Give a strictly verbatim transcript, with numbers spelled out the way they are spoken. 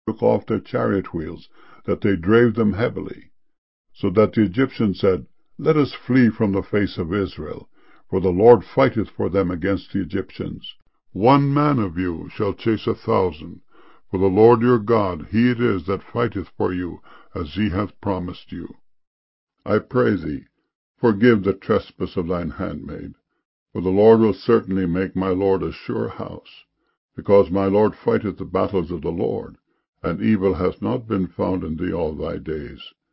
took off their chariot wheels, that they drave them heavily. So that the Egyptians said, Let us flee from the face of Israel, for the Lord fighteth for them against the Egyptians. One man of you shall chase a thousand, for the Lord your God, he it is that fighteth for you, as he hath promised you. I pray thee, forgive the trespass of thine handmaid, for the Lord will certainly make my lord a sure house, because my lord fighteth the battles of the Lord, and evil hath not been found in thee all thy days.